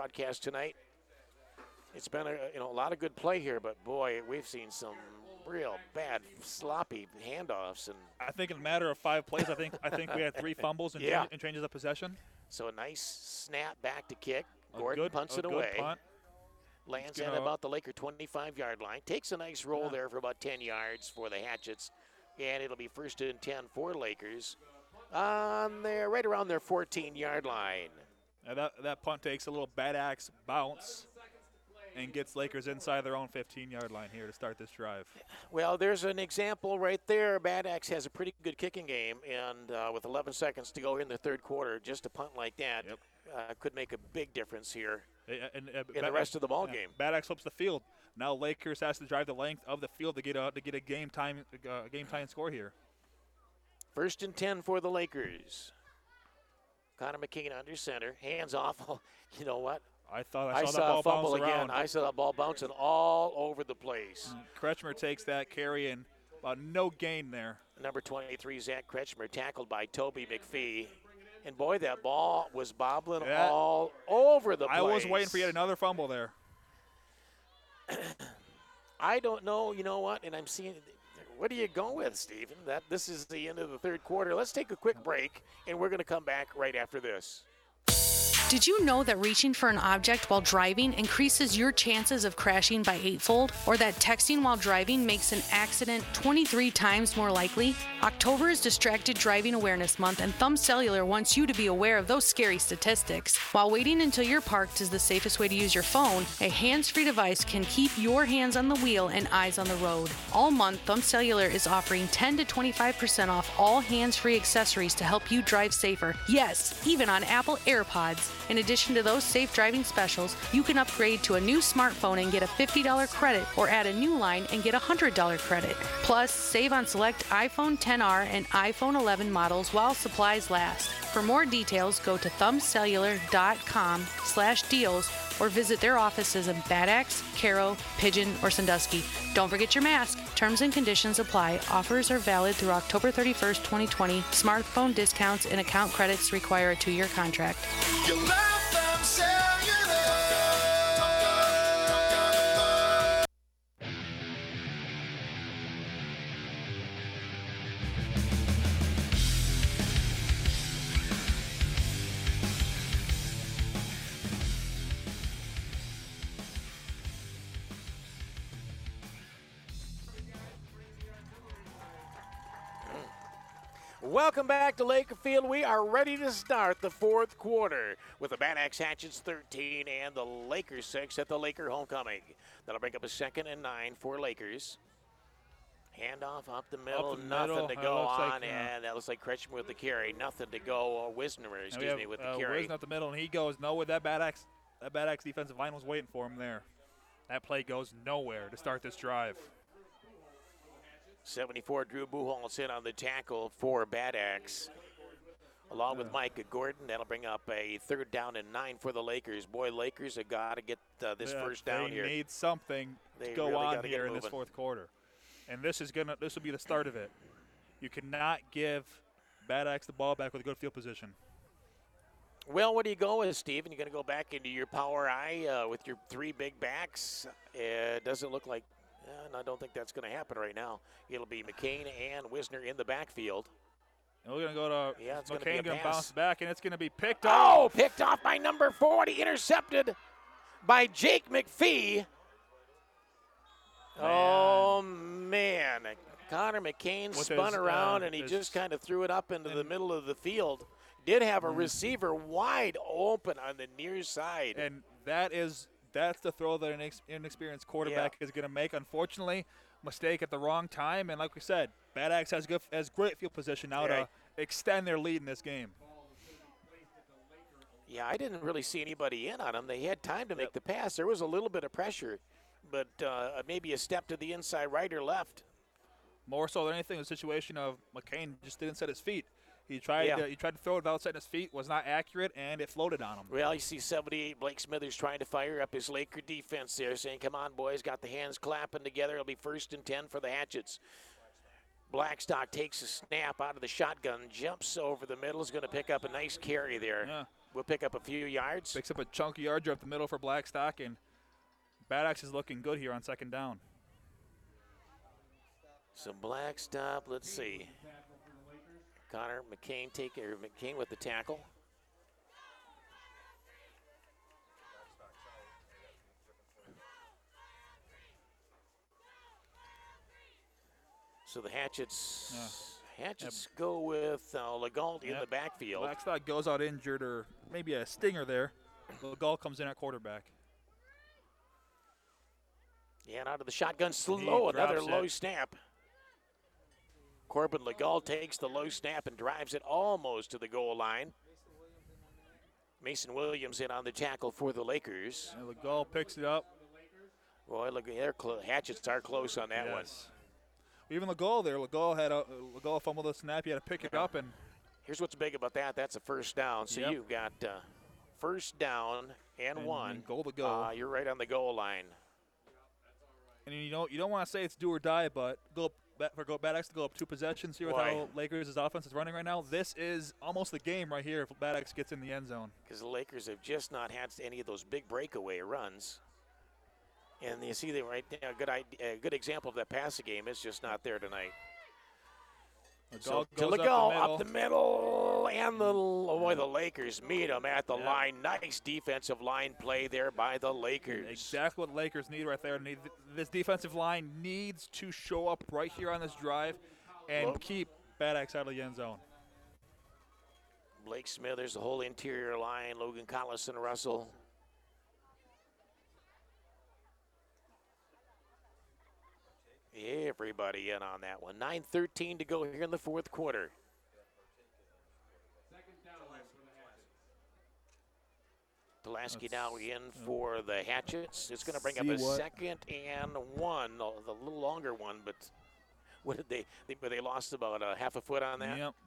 broadcast tonight. It's been a lot of good play here, but boy, we've seen some real bad, sloppy handoffs. And I think in a matter of 5 plays, I think we had 3 fumbles and, and changes of possession. So a nice snap back to kick. Gordon punts it away. Punt. Lands at about the Laker 25-yard line. Takes a nice roll there for about 10 yards for the Hatchets. And it'll be 1st and 10 for Lakers on there, right around their 14-yard line. And that punt takes a little Bad Axe bounce and gets Lakers inside their own 15-yard line here to start this drive. Well, there's an example right there. Bad Axe has a pretty good kicking game, and with 11 seconds to go in the third quarter, just a punt like that could make a big difference here in the rest of the ball game. Bad Axe flips the field. Now Lakers has to drive the length of the field to get a game time score here. 1st and 10 for the Lakers. Connor McKean under center, hands off. You know what? I saw that ball fumble bounce again. around. I saw that ball bouncing all over the place. Kretschmer takes that carry and no gain there. Number 23, Zach Kretschmer, tackled by Toby McPhee. And boy, that ball was bobbling all over the place. I was waiting for yet another fumble there. I don't know, you know what, and I'm seeing, what do you go with, Stephen? This is the end of the third quarter. Let's take a quick break, and we're going to come back right after this. Did you know that reaching for an object while driving increases your chances of crashing by 8-fold? Or that texting while driving makes an accident 23 times more likely? October is Distracted Driving Awareness Month, and Thumb Cellular wants you to be aware of those scary statistics. While waiting until you're parked is the safest way to use your phone, a hands-free device can keep your hands on the wheel and eyes on the road. All month, Thumb Cellular is offering 10 to 25% off all hands-free accessories to help you drive safer. Yes, even on Apple AirPods. In addition to those safe driving specials, you can upgrade to a new smartphone and get a $50 credit, or add a new line and get a $100 credit. Plus, save on select iPhone XR and iPhone 11 models while supplies last. For more details, go to thumbcellular.com/deals or visit their offices in Bad Axe, Caro, Pigeon, or Sandusky. Don't forget your mask. Terms and conditions apply. Offers are valid through October 31st, 2020. Smartphone discounts and account credits require a 2-year contract. You love Thumb Cellular. Welcome back to Laker Field. We are ready to start the fourth quarter with the Bad Axe Hatchets 13 and the Lakers 6 at the Laker homecoming. That'll bring up a 2nd and 9 for Lakers. Handoff up the middle, nothing to go on, and that looks like Kretschmer with the carry. Nothing to go, Wisner, with the carry. Wisner up the middle, and he goes nowhere. That Bad Axe defensive line was waiting for him there. That play goes nowhere to start this drive. 74, Drew Buchholz in on the tackle for Bad Axe. Along with Micah Gordon, that'll bring up a 3rd down and 9 for the Lakers. Boy, Lakers have got to get this first down here. They need something to go on here in this fourth quarter. And this will be the start of it. You cannot give Bad Axe the ball back with a good field position. Well, what do you go with, Steven? You're going to go back into your power eye with your 3 big backs? It doesn't look like, and I don't think that's going to happen right now. It'll be McCain and Wisner in the backfield. And we're going to go to McCain, going to bounce back, and it's going to be picked off. Oh, picked off by number 40, intercepted by Jake McPhee. Oh, man. Connor McCain spun around, and he just kind of threw it up into the middle of the field. Did have a receiver wide open on the near side. And that's the throw that an inexperienced quarterback is going to make. Unfortunately, mistake at the wrong time. And like we said, Bad Axe has great field position now to extend their lead in this game. Yeah, I didn't really see anybody in on them. They had time to make the pass. There was a little bit of pressure, but maybe a step to the inside right or left. More so than anything, the situation of McCain just didn't set his feet. He tried to throw it without setting his feet, was not accurate, and it floated on him. Well, you see 78 Blake Smithers trying to fire up his Laker defense there, saying, come on, boys, got the hands clapping together. It'll be 1st and 10 for the Hatchets. Blackstock takes a snap out of the shotgun, jumps over the middle, is going to pick up a nice carry there. Yeah. will pick up a few yards. Picks up a chunky yard up the middle for Blackstock, and Bad Axe is looking good here on second down. So Blackstock, let's see. Connor McCain with the tackle. So the Hatchets go with Legault in the backfield. Blackstock goes out injured, or maybe a stinger there. Legault comes in at quarterback. Yeah, and out of the shotgun, slow, another low snap. Corbin Legault takes the low snap and drives it almost to the goal line. Mason Williams in on the tackle for the Lakers. And Legault picks it up. Boy, look, Hatchets are close on that one. Even Legault there. Legault fumbled the snap. He had to pick it up. And here's what's big about that. That's a first down. So you've got first down and one. And goal to go. You're right on the goal line. And you don't want to say it's do or die, but for Bad Axe to go up 2 possessions here with how Lakers' offense is running right now, this is almost the game right here if Bad Axe gets in the end zone. Because the Lakers have just not had any of those big breakaway runs. And you see, a good example of that passing game is just not there tonight. So Legault up the middle, and the Lakers meet them at the line. Nice defensive line play there by the Lakers. Exactly what the Lakers need right there. This defensive line needs to show up right here on this drive and keep Bad Axe out of the end zone. Blake Smithers, the whole interior line, Logan Collison, Russell. Everybody in on that one. 9:13 to go here in the fourth quarter. Pulaski now in for the Hatchets. It's going to bring up a second and one, the little longer one, but what did they lost about a half a foot on that? Yep.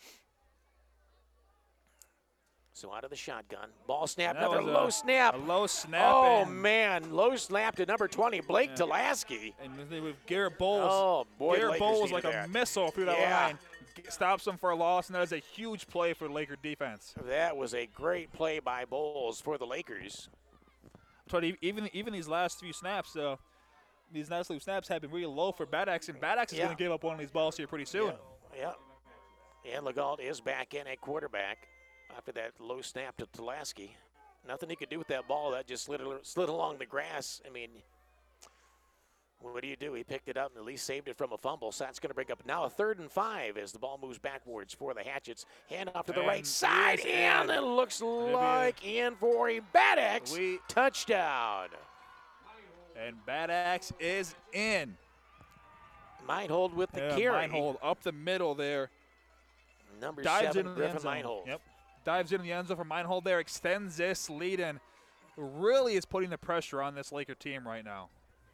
So out of the shotgun. Ball snap, another low snap. A low snap. Oh, man. Low snap to number 20, Blake Tulaski. And with Garrett Bowles. Oh, boy. Garrett Bowles like a missile through that line. Stops him for a loss, and that is a huge play for the Laker defense. That was a great play by Bowles for the Lakers. But even these last few snaps, these last few snaps have been really low for Bad Axe, and Bad Axe is going to give up one of these balls here pretty soon. Yeah. And Legault is back in at quarterback. After that low snap to Tulaski. Nothing he could do with that ball. That just slid along the grass. I mean, what do? He picked it up and at least saved it from a fumble. So that's going to bring up now a 3rd and 5 as the ball moves backwards for the Hatchets. Hand off to the right side, and it looks like in for a Bad Axe touchdown. And Bad Axe is in. Meinhold with the carry. Meinhold up the middle there. Number Dives 7, into Griffin the end zone. Meinhold. Yep. Dives into the end zone for Meinhold there, extends this lead, and really is putting the pressure on this Laker team right now.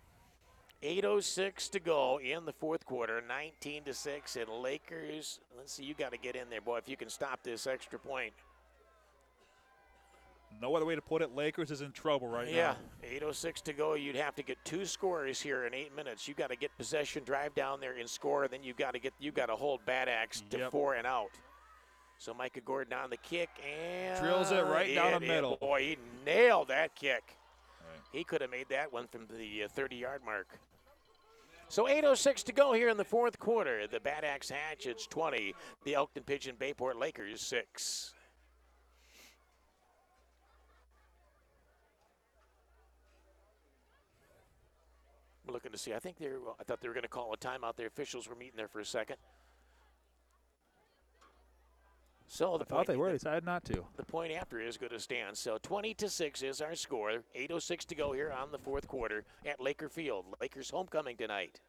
8:06 to go in the fourth quarter, 19-6, and Lakers, let's see, you got to get in there, boy, if you can stop this extra point. No other way to put it, Lakers is in trouble right now. Yeah, 8:06 to go. You'd have to get 2 scores here in 8 minutes. You got to get possession, drive down there and score, and then you got to hold Bad Axe to 4 and out. So Micah Gordon on the kick and drills it right down the middle. Boy, he nailed that kick. Right. He could have made that one from the 30-yard mark. So 8:06 to go here in the fourth quarter. The Bad Axe Hatchets 20, the Elkton Pigeon Bayport Lakers 6. We're looking to see. I thought they were going to call a timeout. The officials were meeting there for a second. So they decided not to. The point after is going to stand. So 20-6 is our score. 8:06 to go here on the fourth quarter at Laker Field. Lakers homecoming tonight.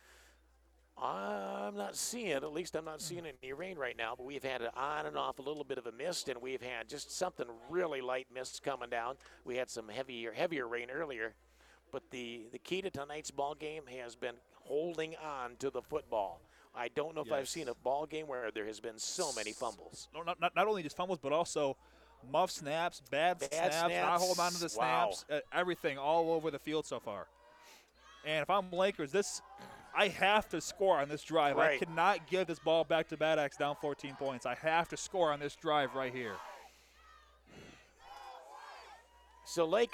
I'm not seeing any rain right now, but we've had an on and off a little bit of a mist, and we've had just something really light mist coming down. We had some heavier rain earlier. But the key to tonight's ball game has been holding on to the football. I don't know if I've seen a ball game where there has been so many fumbles. No, not only just fumbles, but also muff snaps, bad snaps, not holding on to the snaps, everything all over the field so far. And if I'm Lakers, I have to score on this drive. Right. I cannot give this ball back to Bad Axe down 14 points. I have to score on this drive right here. So Lakers